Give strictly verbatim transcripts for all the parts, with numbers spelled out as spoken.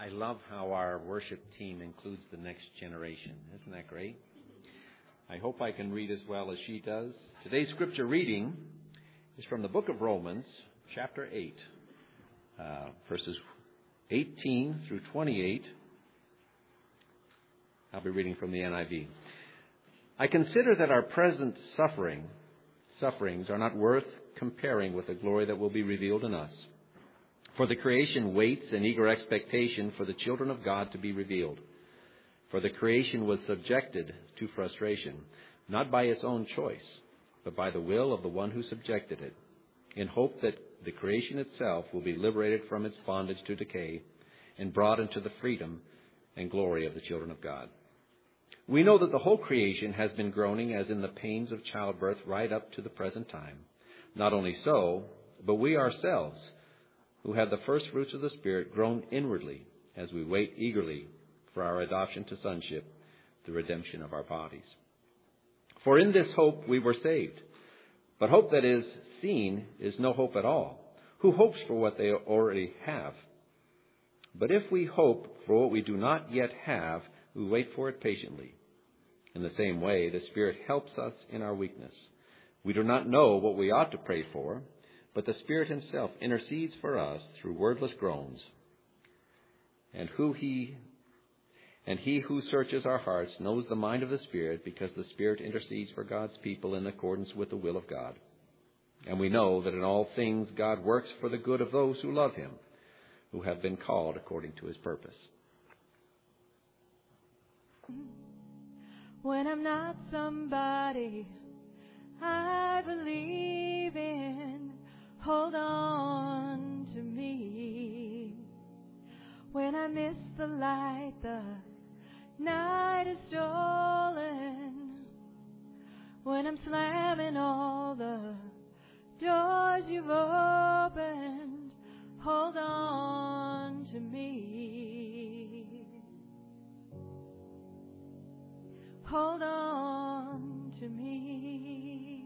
I love how our worship team includes the next generation. Isn't that great? I hope I can read as well as she does. Today's scripture reading is from the book of Romans, chapter eight, uh, verses eighteen through twenty-eight. I'll be reading from the N I V. I consider that our present suffering, sufferings are not worth comparing with the glory that will be revealed in us. For the creation waits in eager expectation for the children of God to be revealed. For the creation was subjected to frustration, not by its own choice, but by the will of the one who subjected it, in hope that the creation itself will be liberated from its bondage to decay and brought into the freedom and glory of the children of God. We know that the whole creation has been groaning as in the pains of childbirth right up to the present time. Not only so, but we ourselves, who have the first fruits of the Spirit, groan inwardly as we wait eagerly for our adoption to sonship, the redemption of our bodies. For in this hope we were saved. But hope that is seen is no hope at all. Who hopes for what they already have? But if we hope for what we do not yet have, we wait for it patiently. In the same way, the Spirit helps us in our weakness. We do not know what we ought to pray for, but the Spirit himself intercedes for us through wordless groans. And who he and he who searches our hearts knows the mind of the Spirit, because the Spirit intercedes for God's people in accordance with the will of God. And we know that in all things God works for the good of those who love him, who have been called according to his purpose. When I'm not somebody I believe in, hold on to me. When I miss the light, the night is stolen. When I'm slamming all the doors you've opened, hold on to me. Hold on to me.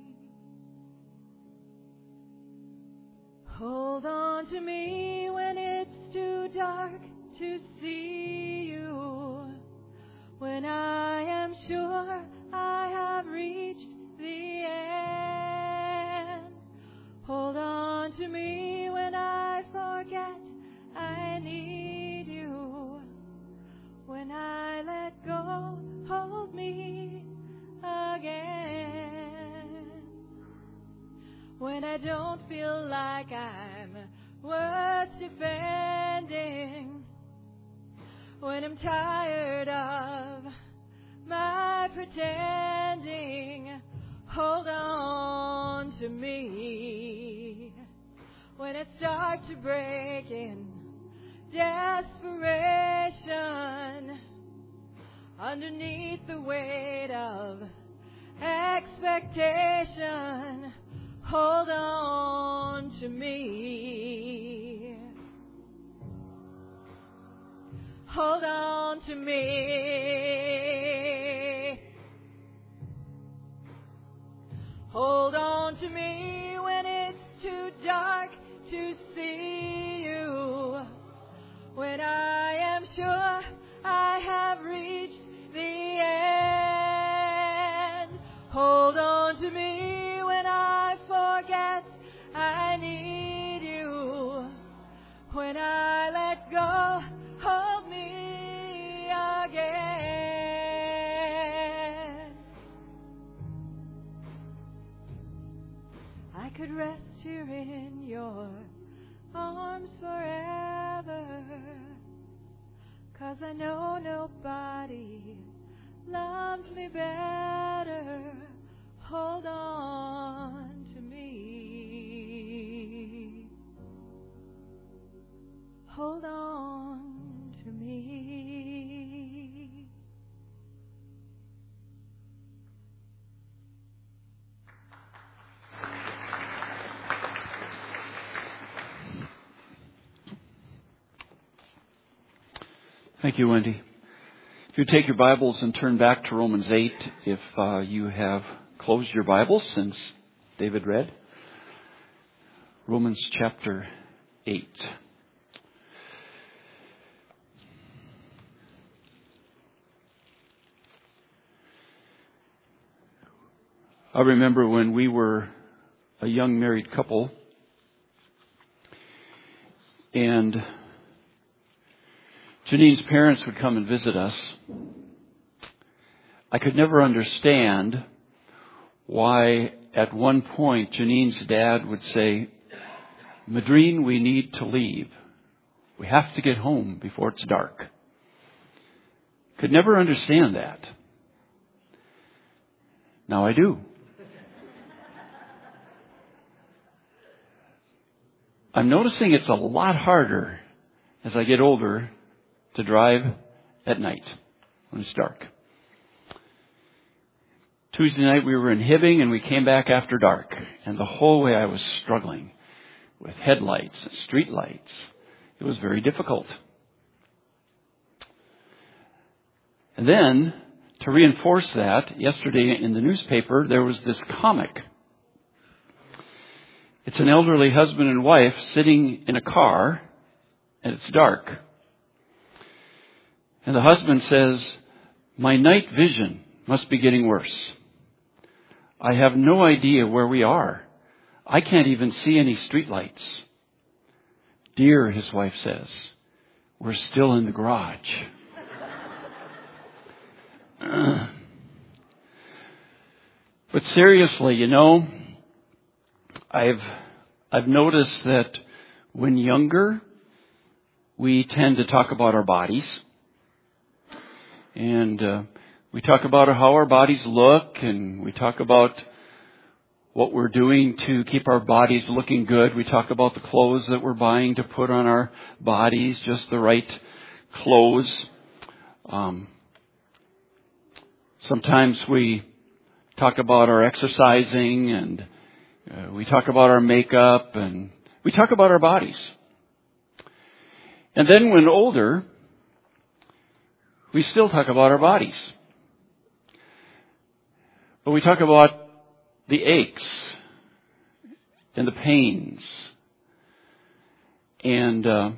Hold on to me when it's too dark to see you. When I am sure I have reached the end. Hold on to me when I forget I need you. When I let go, hold me again. When I don't feel like I'm worth defending. When I'm tired of my pretending, hold on to me. When I start to break in desperation, underneath the weight of expectation, hold on to me. Hold on to me. Hold on to me when it's too dark to see you. When I am sure I have reached the end. Hold on to me when I forget I need you. When I let go, hold me again. I could rest here in your arms forever, 'cause I know nobody loves me better. Hold on to me. Hold on to me. Thank you, Wendy. If you take your Bibles and turn back to Romans eight, if uh, you have closed your Bibles since David read. Romans chapter eight. I remember when we were a young married couple, and Janine's parents would come and visit us. I could never understand why at one point Janine's dad would say, "Madrine, we need to leave. We have to get home before it's dark." Could never understand that. Now I do. I'm noticing it's a lot harder as I get older to drive at night when it's dark. Tuesday night we were in Hibbing and we came back after dark. And the whole way I was struggling with headlights and street lights. It was very difficult. And then, to reinforce that, yesterday in the newspaper there was this comic. It's an elderly husband and wife sitting in a car, and it's dark. And the husband says, "My night vision must be getting worse. I have no idea where we are. I can't even see any streetlights." "Dear," his wife says, "we're still in the garage." But seriously, you know, I've I've noticed that when younger, we tend to talk about our bodies. And uh, we talk about how our bodies look, and we talk about what we're doing to keep our bodies looking good. We talk about the clothes that we're buying to put on our bodies, just the right clothes. Um, sometimes we talk about our exercising, and uh, we talk about our makeup, and we talk about our bodies. And then when older, we still talk about our bodies. But we talk about the aches and the pains and uh,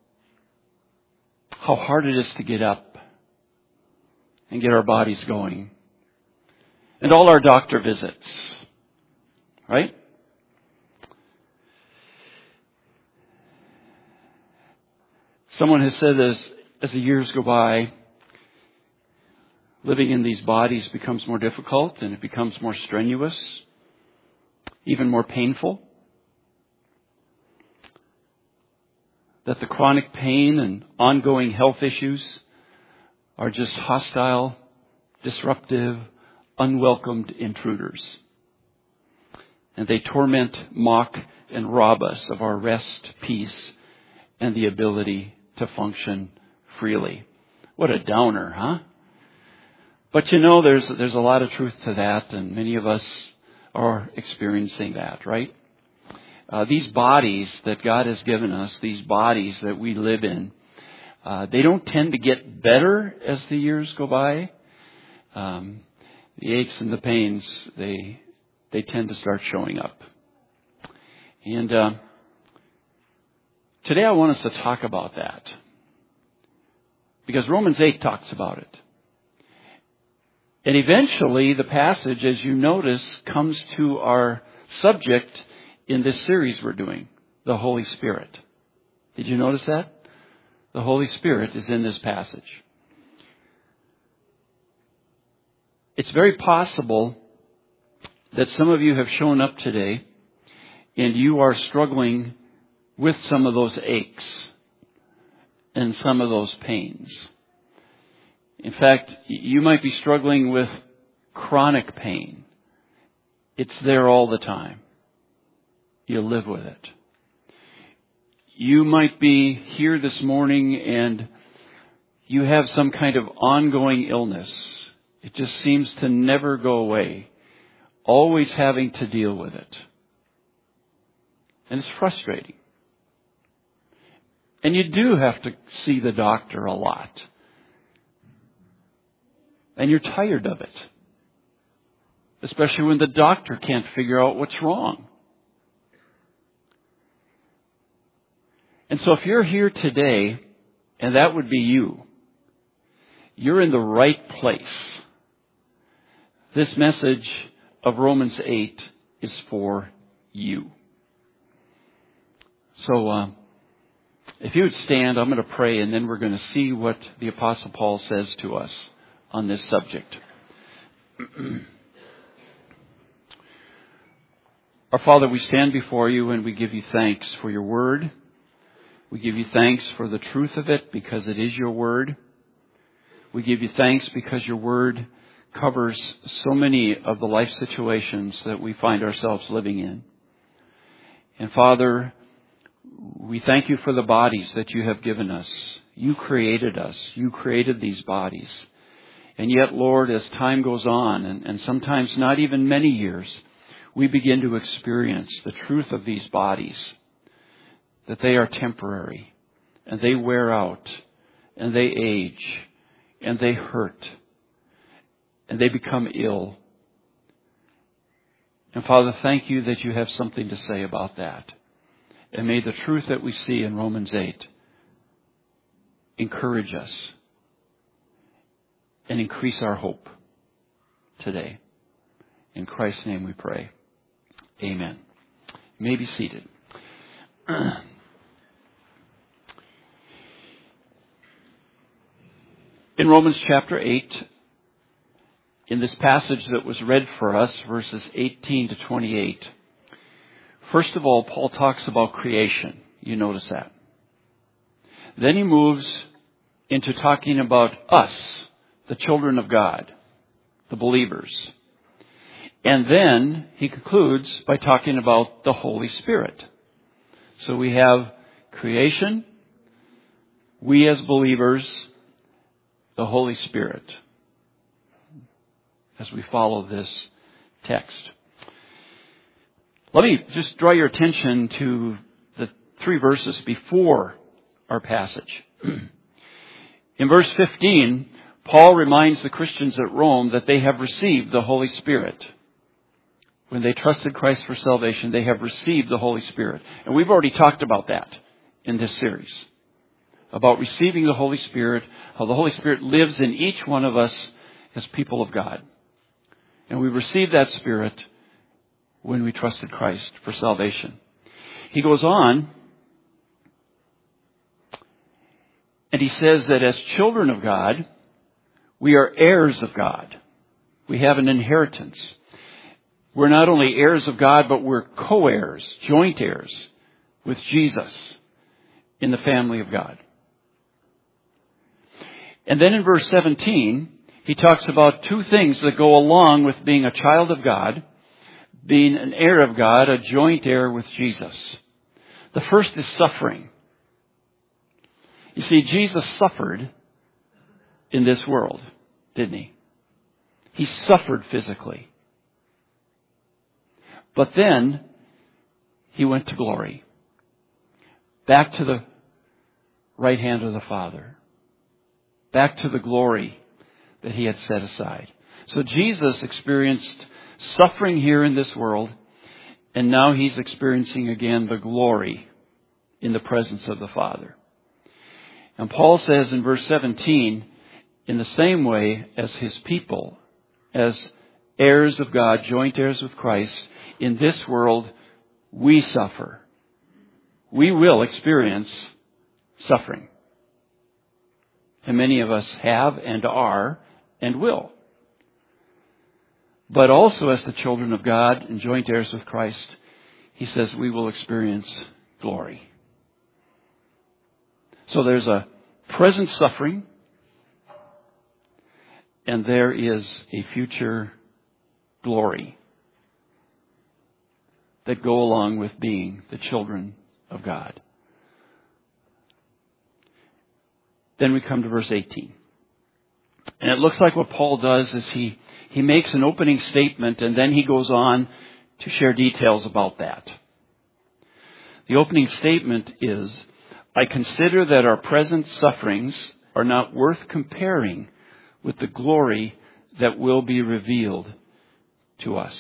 how hard it is to get up and get our bodies going. And all our doctor visits. Right? Someone has said as, as the years go by, living in these bodies becomes more difficult and it becomes more strenuous, even more painful. That the chronic pain and ongoing health issues are just hostile, disruptive, unwelcomed intruders. And they torment, mock, and rob us of our rest, peace, and the ability to function freely. What a downer, huh? But you know, there's there's a lot of truth to that, and many of us are experiencing that, right? Uh, these bodies that God has given us, these bodies that we live in, uh, they don't tend to get better as the years go by. Um, the aches and the pains, they they tend to start showing up. And uh, today I want us to talk about that, because Romans eight talks about it. And eventually, the passage, as you notice, comes to our subject in this series we're doing, the Holy Spirit. Did you notice that? The Holy Spirit is in this passage. It's very possible that some of you have shown up today and you are struggling with some of those aches and some of those pains. In fact, you might be struggling with chronic pain. It's there all the time. You live with it. You might be here this morning and you have some kind of ongoing illness. It just seems to never go away. Always having to deal with it. And it's frustrating. And you do have to see the doctor a lot. And you're tired of it. Especially when the doctor can't figure out what's wrong. And so if you're here today, and that would be you, you're in the right place. This message, of Romans eight is for you. So, uh, if you would stand, I'm going to pray, and then we're going to see what the Apostle Paul says to us on this subject. Our Father, we stand before you and we give you thanks for your word. We give you thanks for the truth of it because it is your word. We give you thanks because your word covers so many of the life situations that we find ourselves living in. And Father, we thank you for the bodies that you have given us. You created us. You created these bodies. And yet, Lord, as time goes on, and, and sometimes not even many years, we begin to experience the truth of these bodies, that they are temporary, and they wear out, and they age, and they hurt, and they become ill. And Father, thank you that you have something to say about that. And may the truth that we see in Romans eight encourage us and increase our hope today. In Christ's name we pray. Amen. You may be seated. In Romans chapter eight, in this passage that was read for us, verses eighteen to twenty-eight, first of all, Paul talks about creation. You notice that. Then he moves into talking about us, the children of God, the believers. And then he concludes by talking about the Holy Spirit. So we have creation, we as believers, the Holy Spirit, as we follow this text. Let me just draw your attention to the three verses before our passage. In verse fifteen, Paul reminds the Christians at Rome that they have received the Holy Spirit. When they trusted Christ for salvation, they have received the Holy Spirit. And we've already talked about that in this series. About receiving the Holy Spirit, how the Holy Spirit lives in each one of us as people of God. And we receive that Spirit when we trusted Christ for salvation. He goes on, and he says that as children of God, we are heirs of God. We have an inheritance. We're not only heirs of God, but we're co-heirs, joint heirs with Jesus in the family of God. And then in verse seventeen, he talks about two things that go along with being a child of God, being an heir of God, a joint heir with Jesus. The first is suffering. You see, Jesus suffered in this world, didn't he? He suffered physically. But then he went to glory. Back to the right hand of the Father. Back to the glory that he had set aside. So Jesus experienced suffering here in this world, and now he's experiencing again the glory in the presence of the Father. And Paul says in verse seventeen, in the same way as his people, as heirs of God, joint heirs with Christ, in this world we suffer. We will experience suffering. And many of us have and are and will. But also as the children of God and joint heirs with Christ, he says we will experience glory. So there's a present suffering, and there is a future glory that go along with being the children of God. Then we come to verse eighteen. And it looks like what Paul does is he, he makes an opening statement and then he goes on to share details about that. The opening statement is, I consider that our present sufferings are not worth comparing with the glory that will be revealed to us.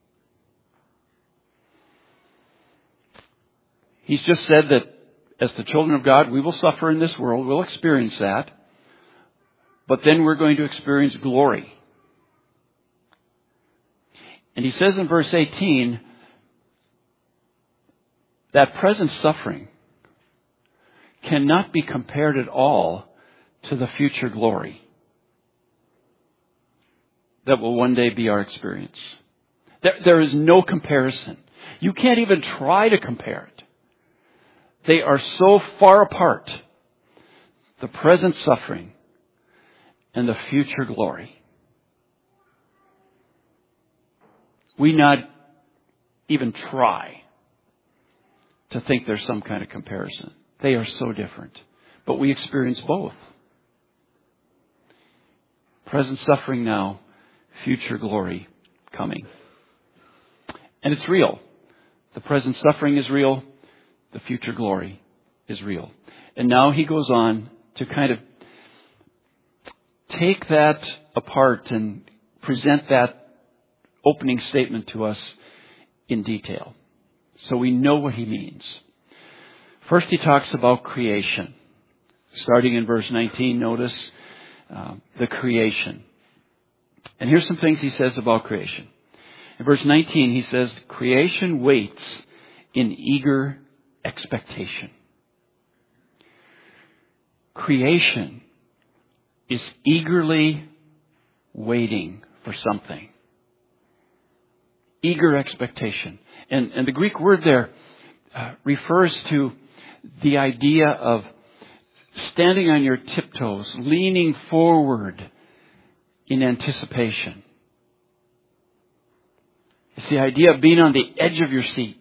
He's just said that as the children of God, we will suffer in this world. We'll experience that. But then we're going to experience glory. And he says in verse eighteen, that present suffering cannot be compared at all to the future glory that will one day be our experience. There, there is no comparison. You can't even try to compare it. They are so far apart, the present suffering and the future glory. We not even try to think there's some kind of comparison. They are so different. But we experience both. Present suffering now, future glory coming. And it's real. The present suffering is real. The future glory is real. And now he goes on to kind of take that apart and present that opening statement to us in detail, so we know what he means. First, he talks about creation. Starting in verse nineteen, notice uh, the creation. And here's some things he says about creation. In verse nineteen, he says, creation waits in eager expectation. Creation is eagerly waiting for something. Eager expectation. And, and the Greek word there uh, refers to the idea of standing on your tiptoes, leaning forward in anticipation. It's the idea of being on the edge of your seat,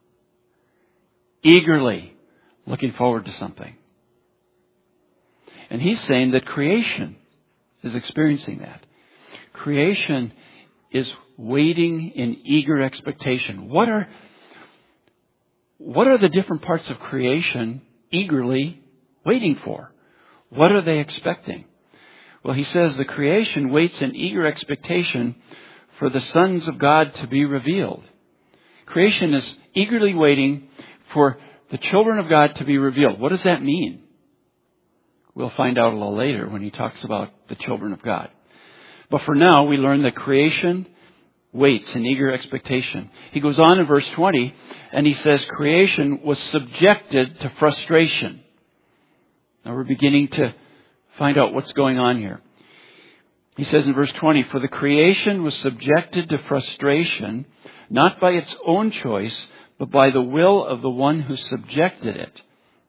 eagerly looking forward to something. And he's saying that creation is experiencing that. Creation is waiting in eager expectation. What are, what are the different parts of creation eagerly waiting for? What are they expecting? Well, he says the creation waits in eager expectation for the sons of God to be revealed. Creation is eagerly waiting for the children of God to be revealed. What does that mean? We'll find out a little later when he talks about the children of God. But for now, we learn that creation waits in eager expectation. He goes on in verse twenty, and he says creation was subjected to frustration. Now we're beginning to find out what's going on here. He says in verse twenty, for the creation was subjected to frustration, not by its own choice, but by the will of the one who subjected it.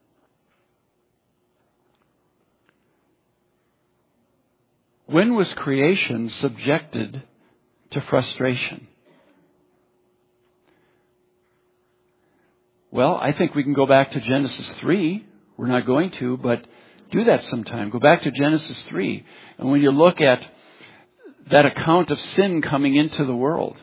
When was creation subjected to frustration? Well, I think we can go back to Genesis three. We're not going to, but do that sometime. Go back to Genesis three. And when you look at that account of sin coming into the world,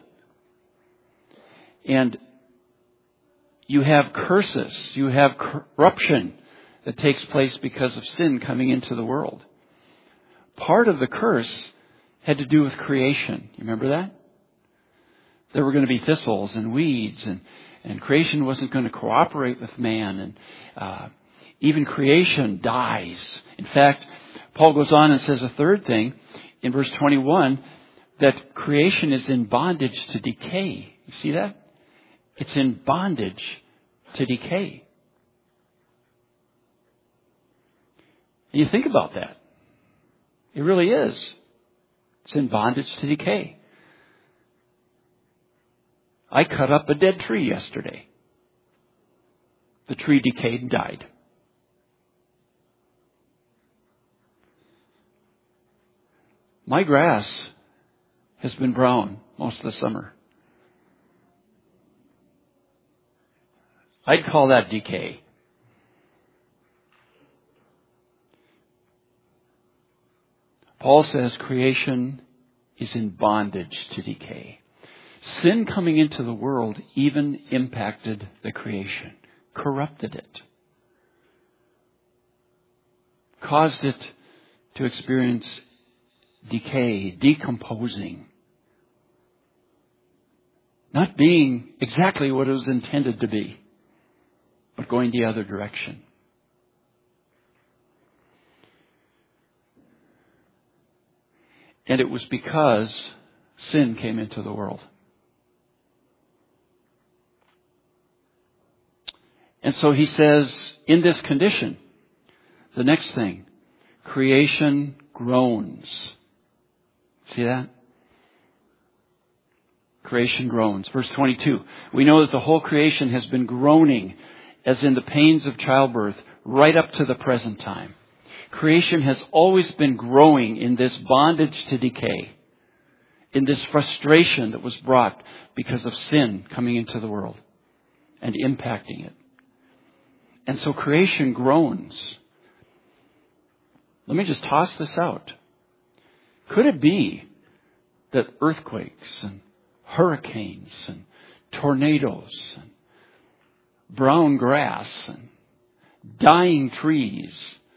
and you have curses, you have corruption that takes place because of sin coming into the world. Part of the curse had to do with creation. You remember that? There were going to be thistles and weeds, and, and creation wasn't going to cooperate with man, and uh, even creation dies. In fact, Paul goes on and says a third thing in verse twenty-one, that creation is in bondage to decay. You see that? It's in bondage to decay. And you think about that. It really is. It's in bondage to decay. I cut up a dead tree yesterday. The tree decayed and died. My grass has been brown most of the summer. I'd call that decay. Paul says creation is in bondage to decay. Sin coming into the world even impacted the creation, corrupted it, caused it to experience decay, decomposing, not being exactly what it was intended to be, but going the other direction. And it was because sin came into the world. And so he says, in this condition, the next thing, creation groans. See that? Creation groans. Verse twenty-two. We know that the whole creation has been groaning as in the pains of childbirth right up to the present time. Creation has always been growing in this bondage to decay, in this frustration that was brought because of sin coming into the world and impacting it. And so creation groans. Let me just toss this out. Could it be that earthquakes and hurricanes and tornadoes and brown grass and dying trees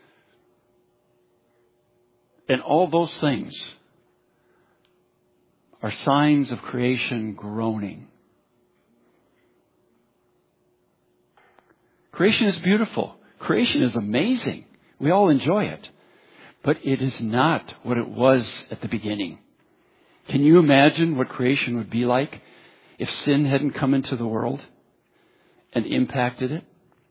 and all those things are signs of creation groaning? Creation is beautiful. Creation is amazing. We all enjoy it. But it is not what it was at the beginning. Can you imagine what creation would be like if sin hadn't come into the world and impacted it?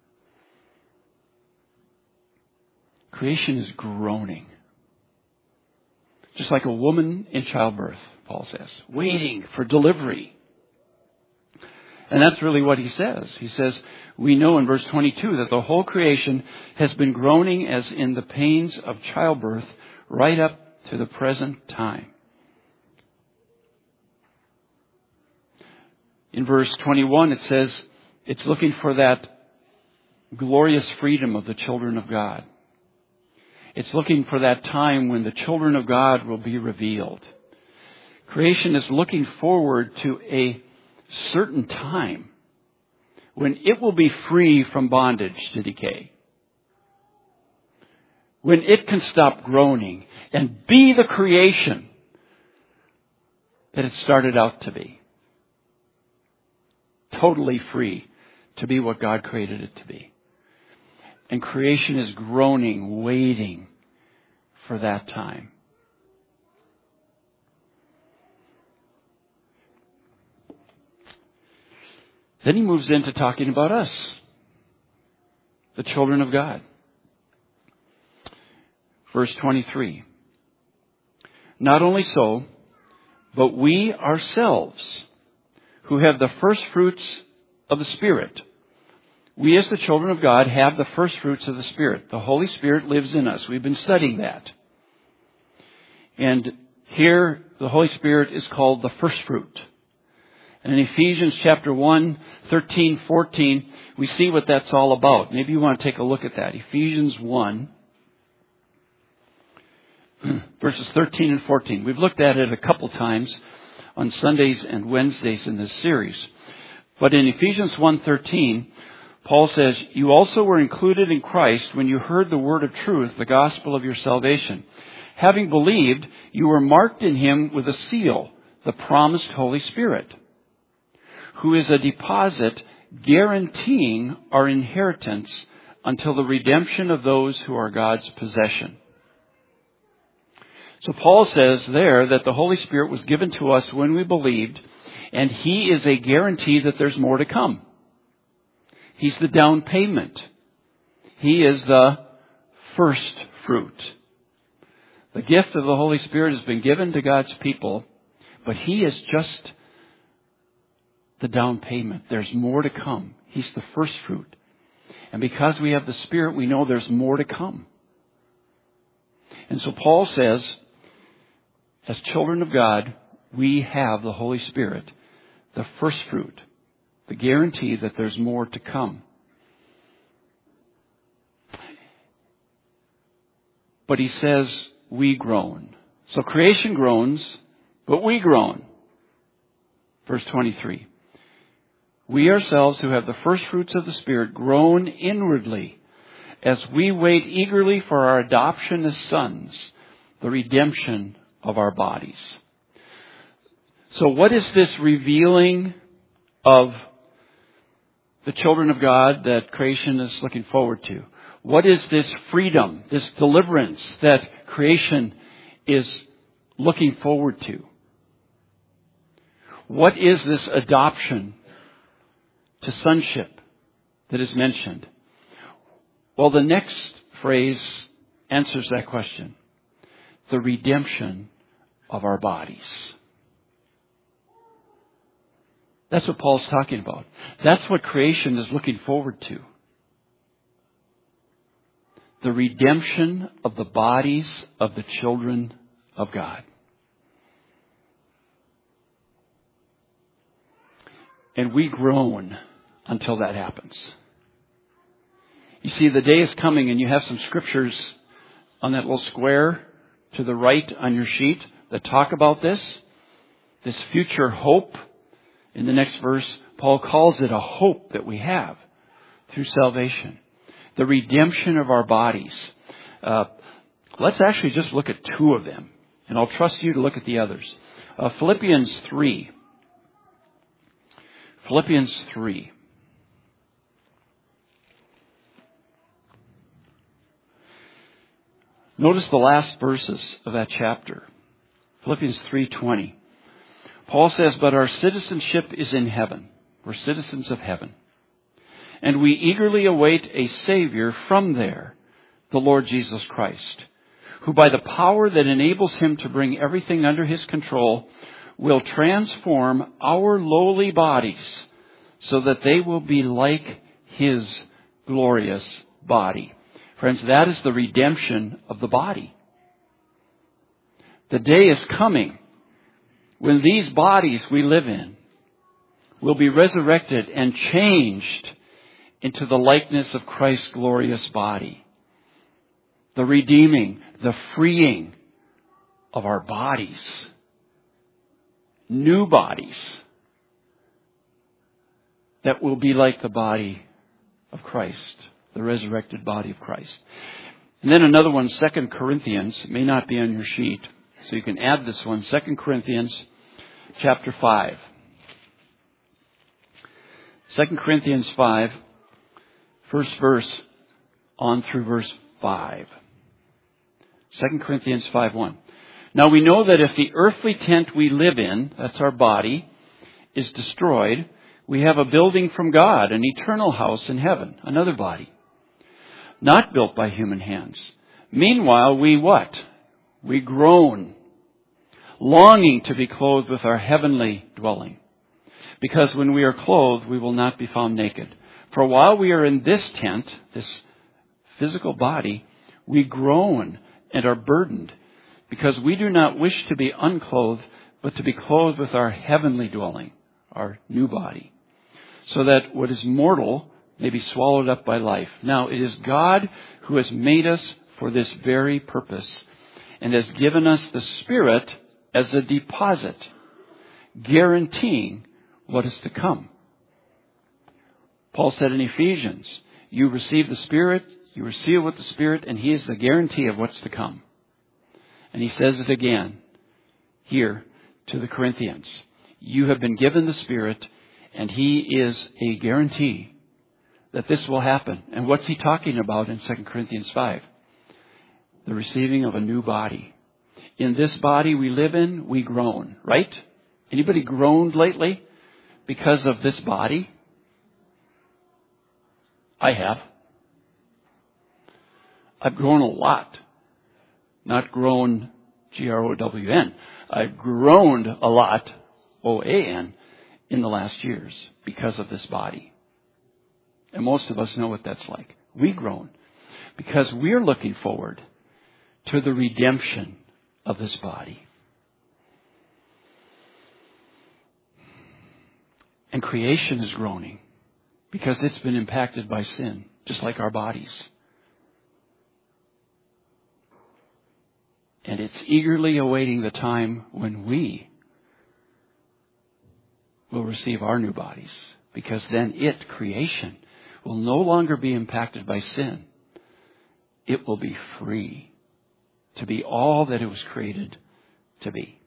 Creation is groaning. Just like a woman in childbirth, Paul says, waiting for delivery. And that's really what he says. He says, we know in verse twenty-two that the whole creation has been groaning as in the pains of childbirth right up to the present time. In verse twenty-one it says, it's looking for that glorious freedom of the children of God. It's looking for that time when the children of God will be revealed. Creation is looking forward to a certain time when it will be free from bondage to decay. When it can stop groaning and be the creation that it started out to be. Totally free to be what God created it to be. And creation is groaning, waiting for that time. Then he moves into talking about us, the children of God. Verse twenty-three. Not only so, but we ourselves, who have the first fruits of the Spirit. We as the children of God have the first fruits of the Spirit. The Holy Spirit lives in us. We've been studying that. And here the Holy Spirit is called the first fruit. And in Ephesians chapter one, thirteen, fourteen, we see what that's all about. Maybe you want to take a look at that. Ephesians one, verses thirteen and fourteen. We've looked at it a couple times on Sundays and Wednesdays in this series. But in Ephesians one thirteen, Paul says, you also were included in Christ when you heard the word of truth, the gospel of your salvation. Having believed, you were marked in him with a seal, the promised Holy Spirit, who is a deposit guaranteeing our inheritance until the redemption of those who are God's possession. So Paul says there that the Holy Spirit was given to us when we believed, and he is a guarantee that there's more to come. He's the down payment. He is the first fruit. The gift of the Holy Spirit has been given to God's people, but he is just the down payment. There's more to come. He's the first fruit. And because we have the Spirit, we know there's more to come. And so Paul says, as children of God, we have the Holy Spirit, the first fruit, the guarantee that there's more to come. But he says, we groan. So creation groans, but we groan. Verse twenty-three. We ourselves who have the first fruits of the Spirit groan inwardly as we wait eagerly for our adoption as sons, the redemption of our bodies. So what is this revealing of the children of God that creation is looking forward to? What is this freedom, this deliverance that creation is looking forward to? What is this adoption to sonship that is mentioned? Well, the next phrase answers that question. The redemption of our bodies. That's what Paul's talking about. That's what creation is looking forward to. The redemption of the bodies of the children of God. And we groan until that happens. You see, the day is coming, and you have some scriptures on that little square to the right on your sheet that talk about this. This future hope. In the next verse, Paul calls it a hope that we have through salvation. The redemption of our bodies. Uh, let's actually just look at two of them. And I'll trust you to look at the others. Uh, Philippians three. Philippians three. Notice the last verses of that chapter. Philippians three twenty. Paul says, but our citizenship is in heaven. We're citizens of heaven. And we eagerly await a Savior from there, the Lord Jesus Christ, who by the power that enables him to bring everything under his control will transform our lowly bodies so that they will be like his glorious body. Friends, that is the redemption of the body. The day is coming when these bodies we live in will be resurrected and changed into the likeness of Christ's glorious body. The redeeming, the freeing of our bodies. New bodies that will be like the body of Christ, the resurrected body of Christ. And then another one, Second Corinthians, it may not be on your sheet, so you can add this one, Second Corinthians chapter five. Second Corinthians five, first verse on through verse five. Second Corinthians five one. Now we know that if the earthly tent we live in, that's our body, is destroyed, we have a building from God, an eternal house in heaven, another body, not built by human hands. Meanwhile, we what? We groan, longing to be clothed with our heavenly dwelling. Because when we are clothed, we will not be found naked. For while we are in this tent, this physical body, we groan and are burdened, because we do not wish to be unclothed, but to be clothed with our heavenly dwelling, our new body, so that what is mortal may be swallowed up by life. Now, it is God who has made us for this very purpose and has given us the Spirit as a deposit, guaranteeing what is to come. Paul said in Ephesians, you receive the Spirit, you are sealed with the Spirit, and He is the guarantee of what's to come. And he says it again here to the Corinthians. You have been given the Spirit, and He is a guarantee that this will happen. And what's he talking about in Second Corinthians five? The receiving of a new body. In this body we live in, we groan, right? Anybody groaned lately because of this body? I have. I've grown a lot. Not grown G R O W N. I've groaned a lot, O A N, in the last years because of this body. And most of us know what that's like. We groan because we're looking forward to the redemption of this body. And creation is groaning because it's been impacted by sin, just like our bodies. And it's eagerly awaiting the time when we will receive our new bodies, because then it, creation, will no longer be impacted by sin. It will be free to be all that it was created to be.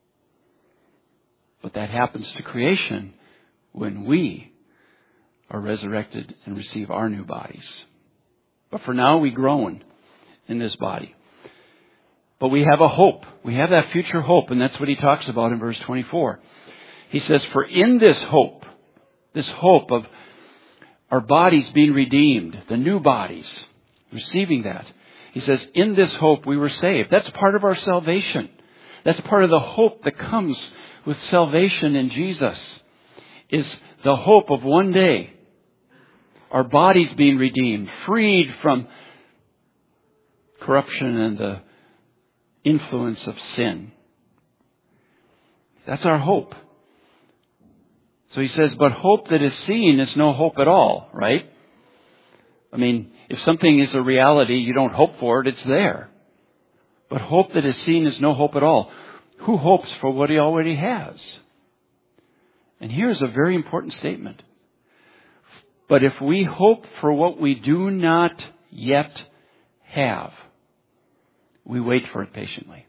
But that happens to creation when we are resurrected and receive our new bodies. But for now, we groan in this body. But we have a hope. We have that future hope, and that's what he talks about in verse twenty-four. He says, for in this hope, this hope of our bodies being redeemed, the new bodies, receiving that. He says, in this hope we were saved. That's part of our salvation. That's part of the hope that comes with salvation in Jesus, is the hope of one day our bodies being redeemed, freed from corruption and the influence of sin. That's our hope. So he says, but hope that is seen is no hope at all, right? I mean, if something is a reality, you don't hope for it, it's there. But hope that is seen is no hope at all. Who hopes for what he already has? And here's a very important statement. But if we hope for what we do not yet have, we wait for it patiently.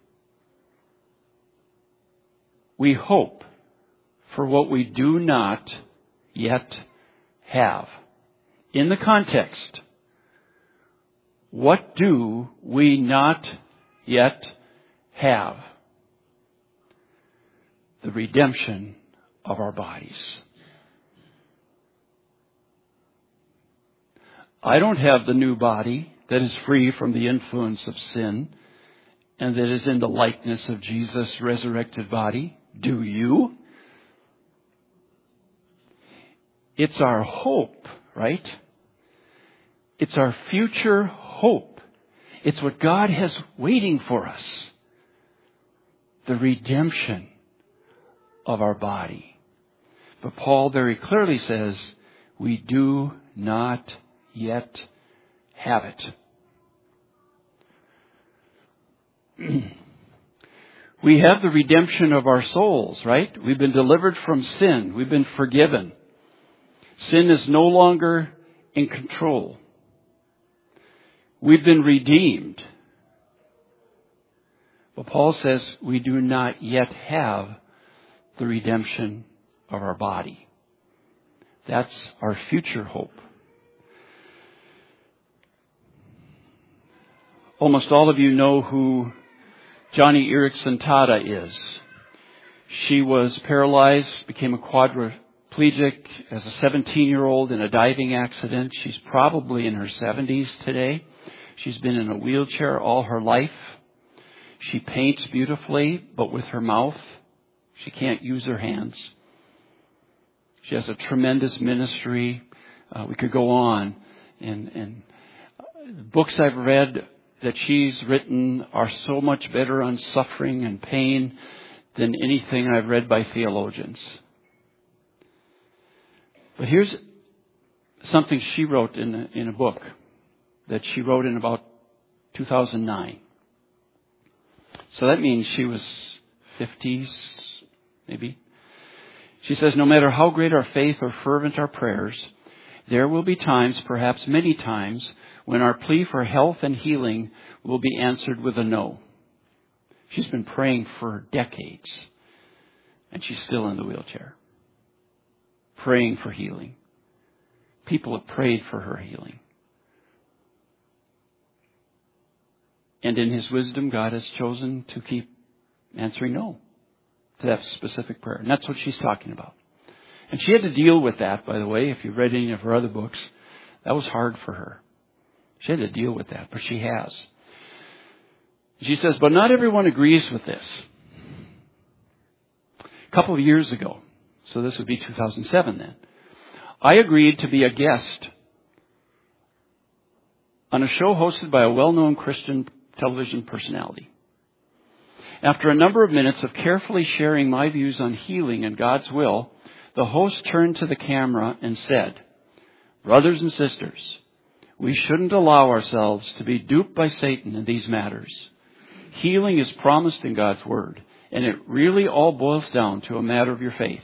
We hope for what we do not yet have. In the context, what do we not yet have? The redemption of our bodies. I don't have the new body that is free from the influence of sin and that is in the likeness of Jesus' resurrected body. Do you? It's our hope, right? It's our future hope. It's what God has waiting for us. The redemption of our body. But Paul very clearly says, we do not yet have it. We have the redemption of our souls, right? We've been delivered from sin. We've been forgiven. Sin is no longer in control. We've been redeemed. But Paul says we do not yet have the redemption of our body. That's our future hope. Almost all of you know who Joni Eareckson Tada is. She was paralyzed, became a quadriplegic as a seventeen-year-old in a diving accident. She's probably in her seventies today. She's been in a wheelchair all her life. She paints beautifully, but with her mouth. She can't use her hands. She has a tremendous ministry. Uh, we could go on. And, and books I've read that she's written are so much better on suffering and pain than anything I've read by theologians. But here's something she wrote in a, in a book that she wrote in about two thousand nine. So that means she was fifties, maybe. She says, no matter how great our faith or fervent our prayers, there will be times, perhaps many times, when our plea for health and healing will be answered with a no. She's been praying for decades, and she's still in the wheelchair, praying for healing. People have prayed for her healing. And in His wisdom, God has chosen to keep answering no to that specific prayer. And that's what she's talking about. And she had to deal with that, by the way. If you've read any of her other books, that was hard for her. She had to deal with that, but she has. She says, but not everyone agrees with this. A couple of years ago, so this would be two thousand seven then, I agreed to be a guest on a show hosted by a well-known Christian television personality. After a number of minutes of carefully sharing my views on healing and God's will, the host turned to the camera and said, brothers and sisters, we shouldn't allow ourselves to be duped by Satan in these matters. Healing is promised in God's Word, and it really all boils down to a matter of your faith.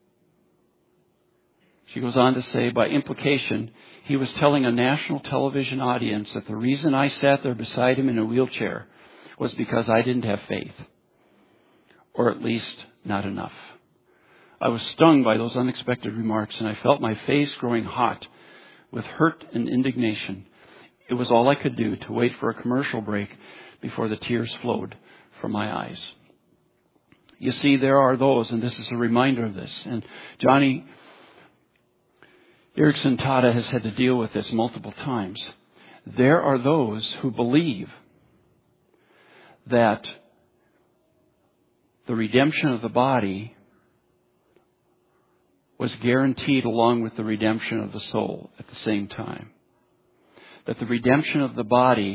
She goes on to say, by implication, he was telling a national television audience that the reason I sat there beside him in a wheelchair was because I didn't have faith. Or at least not enough. I was stung by those unexpected remarks, and I felt my face growing hot with hurt and indignation. It was all I could do to wait for a commercial break before the tears flowed from my eyes. You see, there are those, and this is a reminder of this. And Joni, Erickson Tada has had to deal with this multiple times. There are those who believe that the redemption of the body was guaranteed along with the redemption of the soul at the same time. That the redemption of the body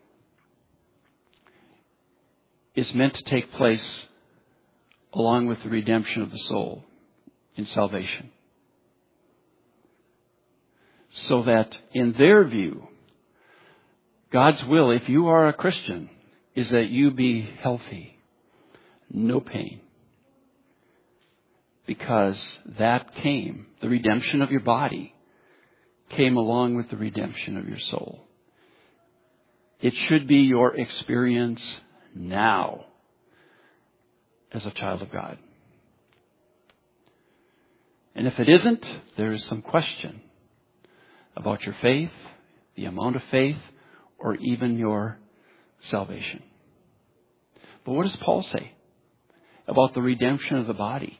is meant to take place along with the redemption of the soul in salvation. So that in their view, God's will, if you are a Christian, is that you be healthy, no pain. Because that came, the redemption of your body came along with the redemption of your soul. It should be your experience now as a child of God. And if it isn't, there is some question about your faith, the amount of faith, or even your salvation. But what does Paul say about the redemption of the body?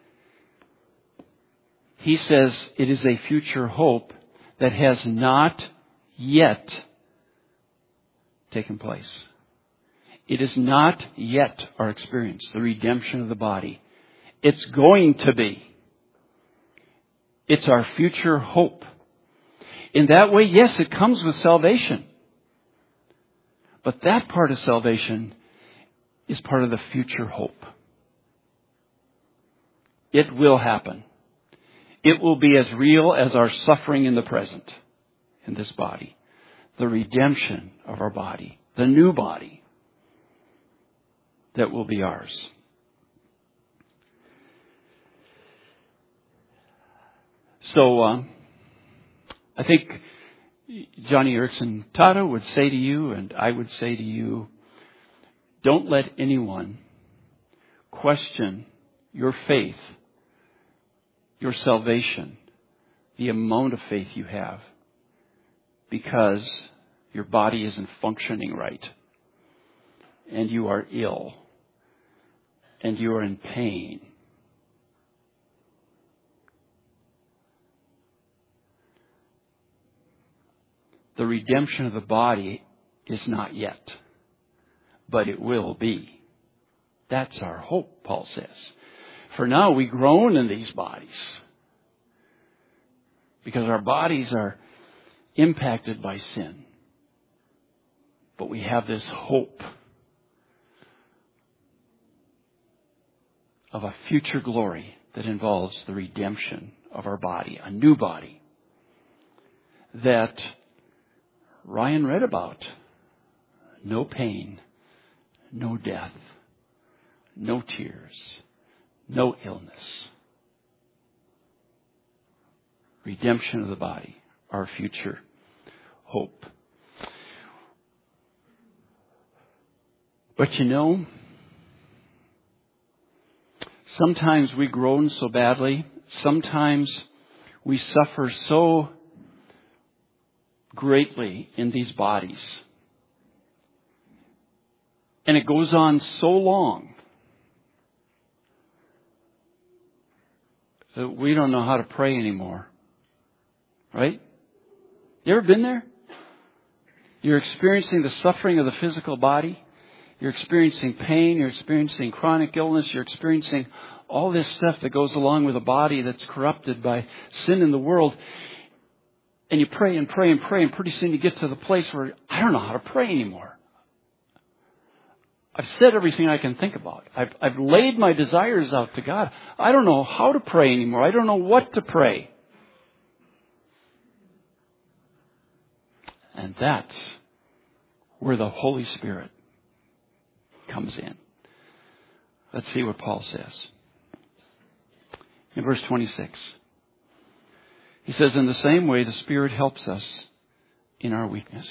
He says it is a future hope that has not yet taken place. It is not yet our experience, the redemption of the body. It's going to be. It's our future hope. In that way, yes, it comes with salvation. But that part of salvation is part of the future hope. It will happen. It will be as real as our suffering in the present, in this body. The redemption of our body, the new body that will be ours. So, uh, I think Johnny Erickson Tada would say to you, and I would say to you, don't let anyone question your faith, your salvation, the amount of faith you have, because your body isn't functioning right, and you are ill, and you are in pain. The redemption of the body is not yet, but it will be. That's our hope, Paul says. For now, we groan in these bodies because our bodies are impacted by sin. But we have this hope of a future glory that involves the redemption of our body, a new body that Ryan read about. No pain, no death, no tears, no illness. Redemption of the body, our future hope. But you know, sometimes we groan so badly. Sometimes we suffer so greatly in these bodies. And it goes on so long that we don't know how to pray anymore. Right? You ever been there? You're experiencing the suffering of the physical body. You're experiencing pain. You're experiencing chronic illness. You're experiencing all this stuff that goes along with a body that's corrupted by sin in the world. And you pray and pray and pray, and pretty soon you get to the place where I don't know how to pray anymore. I've said everything I can think about. I've, I've laid my desires out to God. I don't know how to pray anymore. I don't know what to pray. And that's where the Holy Spirit comes in. Let's see what Paul says. In verse twenty-six, he says, in the same way, the Spirit helps us in our weakness.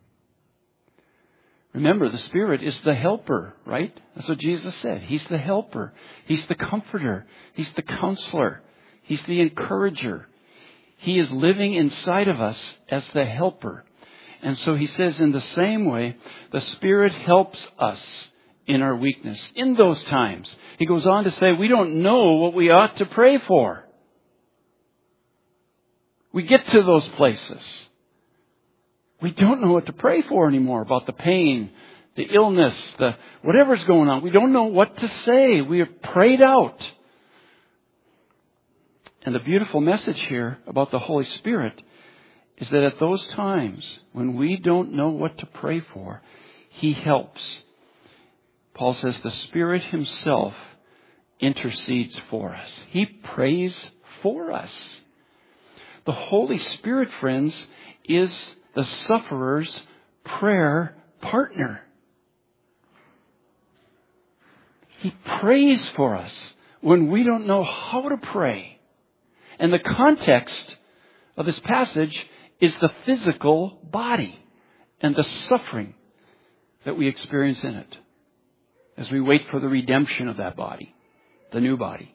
Remember, the Spirit is the helper, right? That's what Jesus said. He's the helper. He's the comforter. He's the counselor. He's the encourager. He is living inside of us as the helper. And so he says, in the same way, the Spirit helps us in our weakness. In those times, he goes on to say, we don't know what we ought to pray for. We get to those places. We don't know what to pray for anymore about the pain, the illness, the whatever's going on. We don't know what to say. We have prayed out. And the beautiful message here about the Holy Spirit is that at those times when we don't know what to pray for, He helps. Paul says the Spirit Himself intercedes for us. He prays for us. The Holy Spirit, friends, is the sufferer's prayer partner. He prays for us when we don't know how to pray. And the context of this passage is the physical body and the suffering that we experience in it as we wait for the redemption of that body, the new body.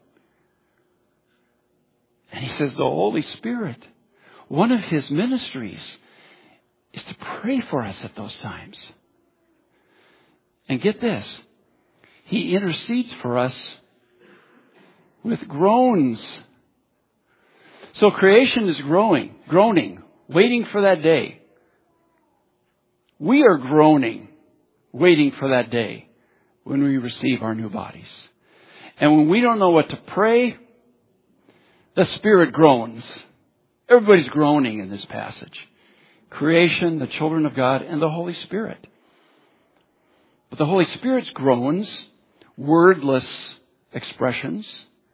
And he says the Holy Spirit, one of His ministries is to pray for us at those times. And get this, He intercedes for us with groans. So creation is growing, groaning, waiting for that day. We are groaning, waiting for that day when we receive our new bodies. And when we don't know what to pray, the Spirit groans. Everybody's groaning in this passage. Creation, the children of God, and the Holy Spirit. But the Holy Spirit's groans, wordless expressions,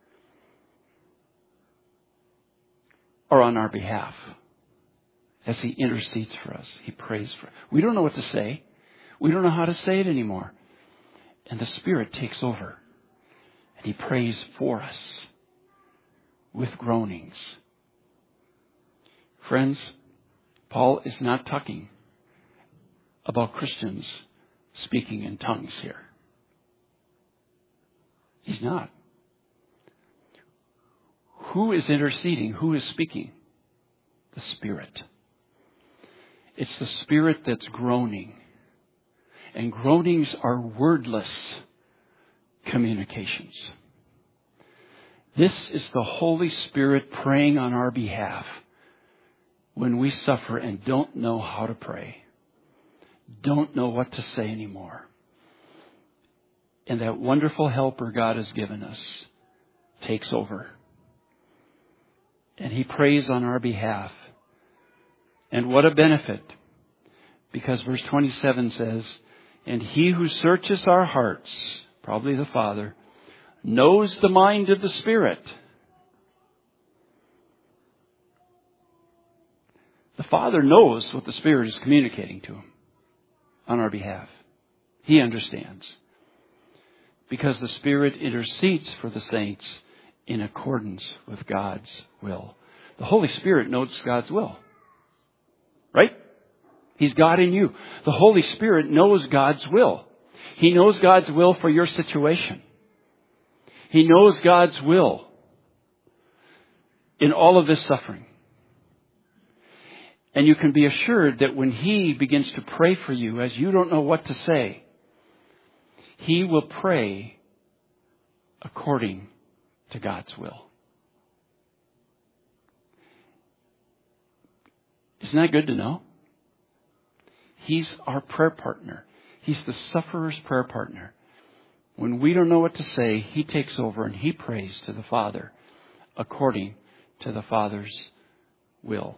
are on our behalf as He intercedes for us. He prays for us. We don't know what to say. We don't know how to say it anymore. And the Spirit takes over. And He prays for us with groanings. Friends, Paul is not talking about Christians speaking in tongues here. He's not. Who is interceding? Who is speaking? The Spirit. It's the Spirit that's groaning. And groanings are wordless communications. This is the Holy Spirit praying on our behalf when we suffer and don't know how to pray. Don't know what to say anymore. And that wonderful helper God has given us takes over. And He prays on our behalf. And what a benefit. Because verse twenty-seven says, and He who searches our hearts, probably the Father, knows the mind of the Spirit. The Father knows what the Spirit is communicating to Him on our behalf. He understands. Because the Spirit intercedes for the saints in accordance with God's will. The Holy Spirit knows God's will. Right? He's God in you. The Holy Spirit knows God's will. He knows God's will for your situation. He knows God's will in all of this suffering. And you can be assured that when He begins to pray for you as you don't know what to say, He will pray according to God's will. Isn't that good to know? He's our prayer partner. He's the sufferer's prayer partner. When we don't know what to say, He takes over and He prays to the Father according to the Father's will.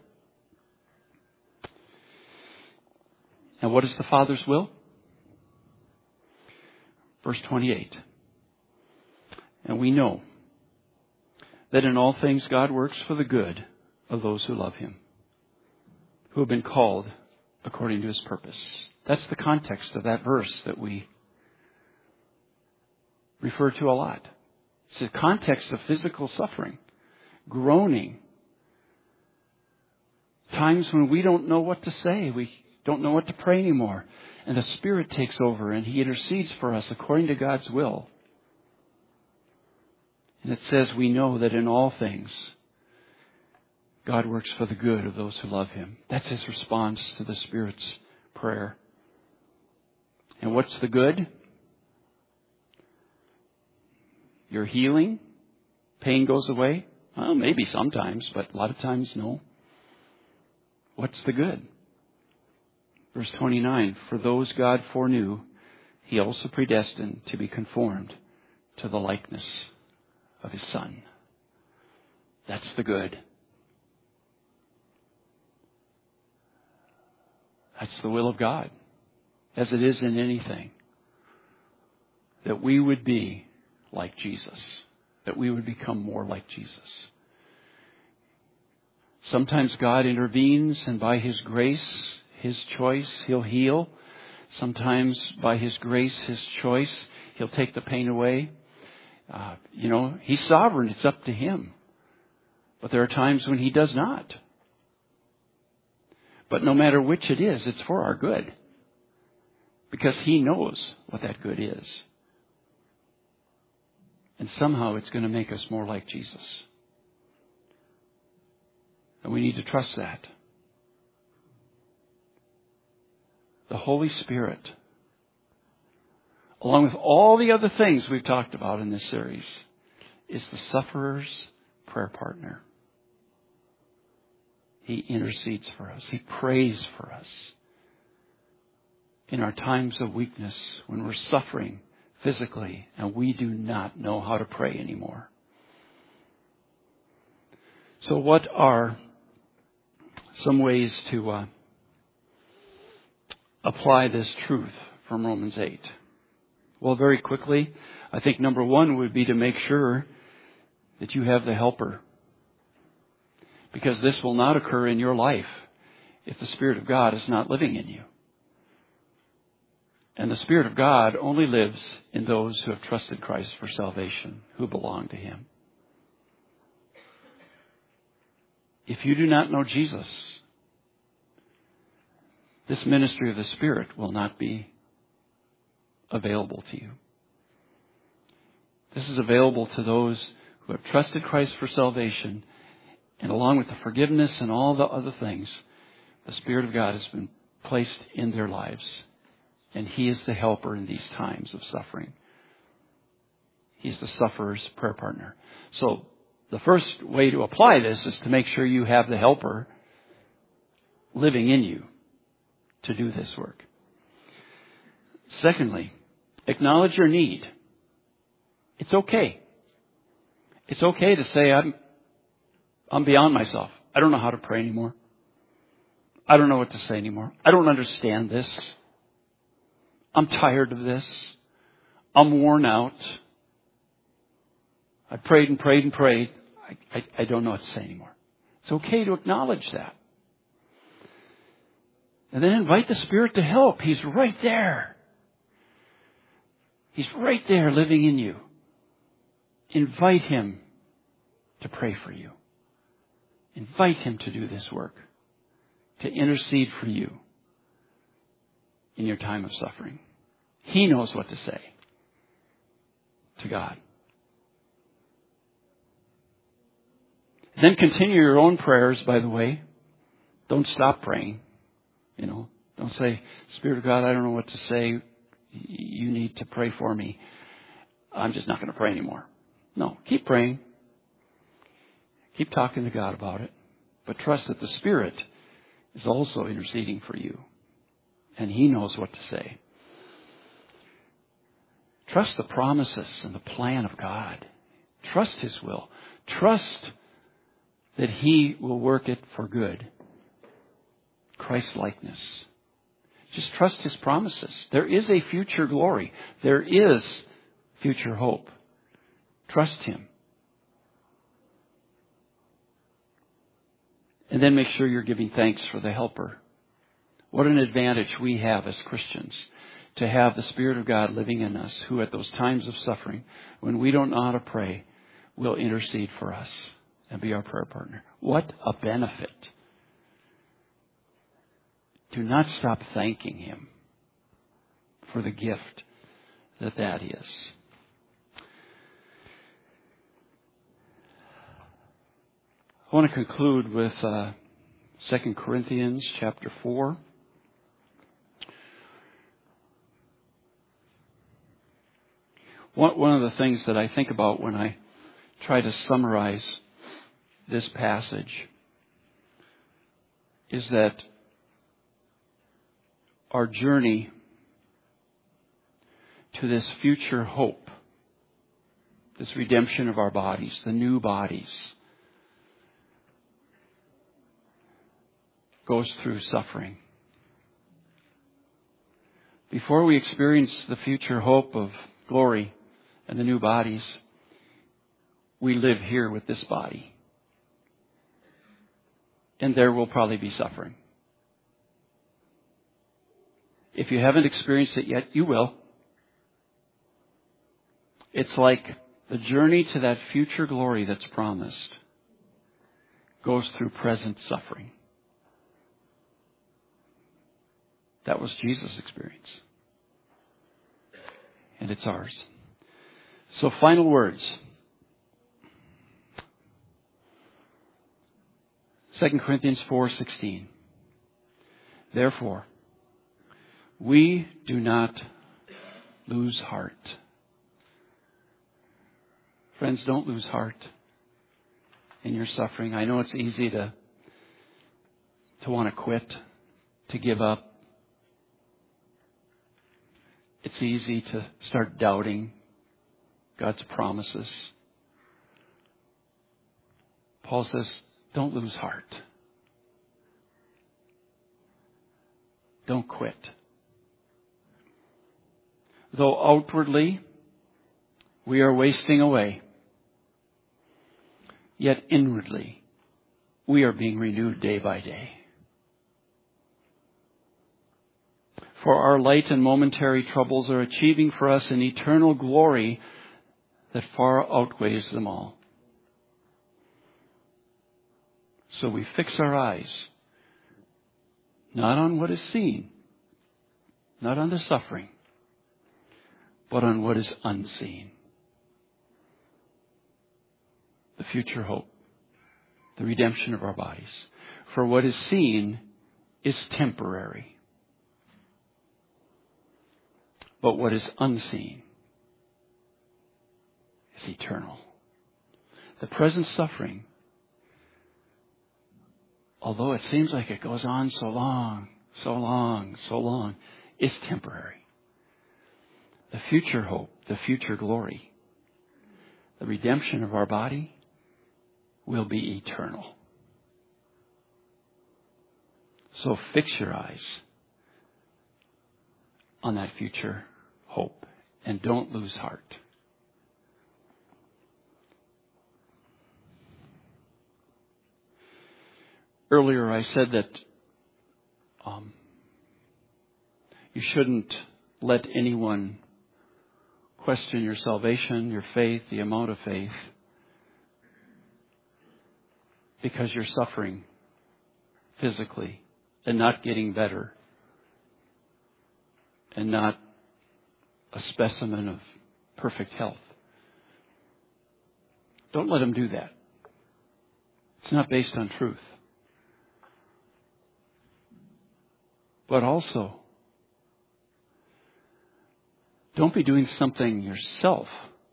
And what is the Father's will? Verse twenty-eight. And we know that in all things God works for the good of those who love Him, who have been called according to His purpose. That's the context of that verse that we refer to a lot. It's the context of physical suffering, groaning, times when we don't know what to say, we don't know what to pray anymore, and the Spirit takes over and He intercedes for us according to God's will. And it says we know that in all things God works for the good of those who love Him. That's His response to the Spirit's prayer. And what's the good? Your healing? Pain goes away? Well, maybe sometimes, but a lot of times no. What's the good? Verse twenty-nine, for those God foreknew, He also predestined to be conformed to the likeness of His Son. That's the good. That's the will of God, as it is in anything. That we would be like Jesus. That we would become more like Jesus. Sometimes God intervenes, and by His grace, His choice, He'll heal. Sometimes by His grace, His choice, He'll take the pain away. Uh, you know, He's sovereign. It's up to Him. But there are times when He does not. But no matter which it is, it's for our good. Because He knows what that good is. And somehow it's going to make us more like Jesus. And we need to trust that. The Holy Spirit, along with all the other things we've talked about in this series, is the sufferer's prayer partner. He intercedes for us. He prays for us. In our times of weakness, when we're suffering physically and we do not know how to pray anymore. So what are some ways to uh, apply this truth from Romans eight? Well, very quickly, I think number one would be to make sure that you have the helper. Because this will not occur in your life if the Spirit of God is not living in you. And the Spirit of God only lives in those who have trusted Christ for salvation, who belong to Him. If you do not know Jesus, this ministry of the Spirit will not be available to you. This is available to those who have trusted Christ for salvation, and along with the forgiveness and all the other things, the Spirit of God has been placed in their lives. And He is the helper in these times of suffering. He's the sufferer's prayer partner. So the first way to apply this is to make sure you have the helper living in you to do this work. Secondly, acknowledge your need. It's okay. It's okay to say, I'm, I'm beyond myself. I don't know how to pray anymore. I don't know what to say anymore. I don't understand this. I'm tired of this. I'm worn out. I prayed and prayed and prayed. I, I, I don't know what to say anymore. It's okay to acknowledge that. And then invite the Spirit to help. He's right there. He's right there living in you. Invite Him to pray for you. Invite Him to do this work. To intercede for you in your time of suffering. He knows what to say to God. Then continue your own prayers, by the way. Don't stop praying. You know, don't say, Spirit of God, I don't know what to say. You need to pray for me. I'm just not going to pray anymore. No, keep praying. Keep talking to God about it. But trust that the Spirit is also interceding for you. And He knows what to say. Trust the promises and the plan of God. Trust His will. Trust that He will work it for good. Christ-likeness. Just trust His promises. There is a future glory. There is future hope. Trust Him. And then make sure you're giving thanks for the helper. What an advantage we have as Christians to have the Spirit of God living in us, who at those times of suffering, when we don't know how to pray, will intercede for us and be our prayer partner. What a benefit. Do not stop thanking Him for the gift that that is. I want to conclude with uh, Second Corinthians chapter four. One, one of the things that I think about when I try to summarize this passage is that our journey to this future hope, this redemption of our bodies, the new bodies, goes through suffering. Before we experience the future hope of glory and the new bodies, we live here with this body. And there will probably be suffering. If you haven't experienced it yet, you will. It's like the journey to that future glory that's promised goes through present suffering. That was Jesus' experience. And it's ours. So final words. Second Corinthians four sixteen. Therefore, we do not lose heart. Friends, don't lose heart in your suffering. I know it's easy to, to want to quit, to give up. It's easy to start doubting God's promises. Paul says, don't lose heart. Don't quit. Though outwardly we are wasting away, yet inwardly we are being renewed day by day. For our light and momentary troubles are achieving for us an eternal glory that far outweighs them all. So we fix our eyes not on what is seen, not on the suffering, but on what is unseen. The future hope, the redemption of our bodies. For what is seen is temporary. But what is unseen is eternal. The present suffering, although it seems like it goes on so long, so long, so long, is temporary. The future hope, the future glory, the redemption of our body will be eternal. So fix your eyes on that future hope and don't lose heart. Earlier I said that um, you shouldn't let anyone question your salvation, your faith, the amount of faith, because you're suffering physically and not getting better and not a specimen of perfect health. Don't let them do that. It's not based on truth. But also, don't be doing something yourself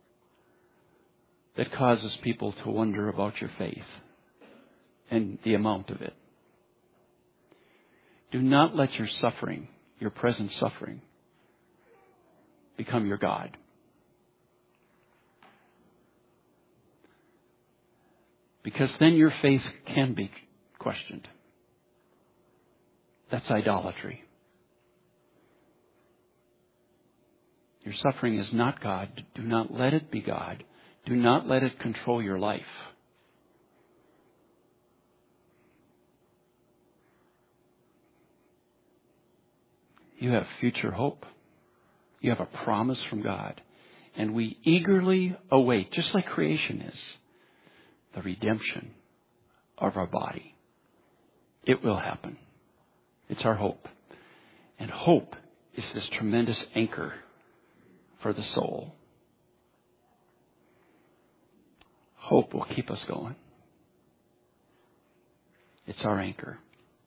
that causes people to wonder about your faith and the amount of it. Do not let your suffering, your present suffering, become your God. Because then your faith can be questioned. That's idolatry. Your suffering is not God. Do not let it be God. Do not let it control your life. You have future hope. You have a promise from God. And we eagerly await, just like creation is, the redemption of our body. It will happen. It's our hope. And hope is this tremendous anchor for the soul. Hope will keep us going. It's our anchor.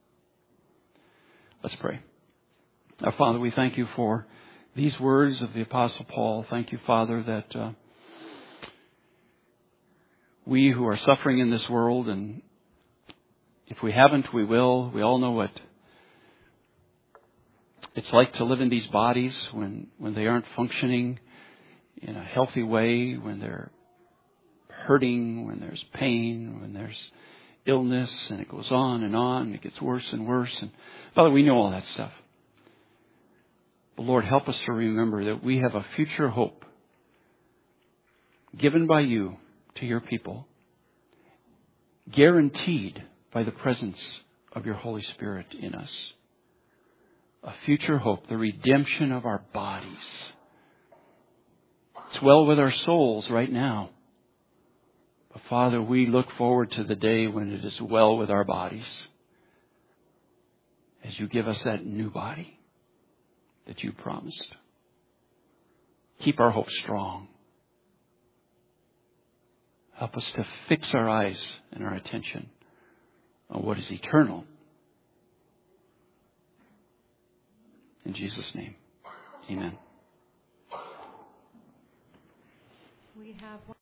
Let's pray. Our Father, we thank you for these words of the Apostle Paul. Thank you, Father, that uh, we who are suffering in this world and If we haven't, we will. We all know what it's like to live in these bodies when, when they aren't functioning in a healthy way, when they're hurting, when there's pain, when there's illness, and it goes on and on, and it gets worse and worse. And Father, we know all that stuff. But Lord, help us to remember that we have a future hope given by you to your people, guaranteed by the presence of your Holy Spirit in us. A future hope, the redemption of our bodies. It's well with our souls right now. But Father, we look forward to the day when it is well with our bodies, as you give us that new body that you promised. Keep our hope strong. Help us to fix our eyes and our attention on what is eternal. In Jesus' name, amen. We have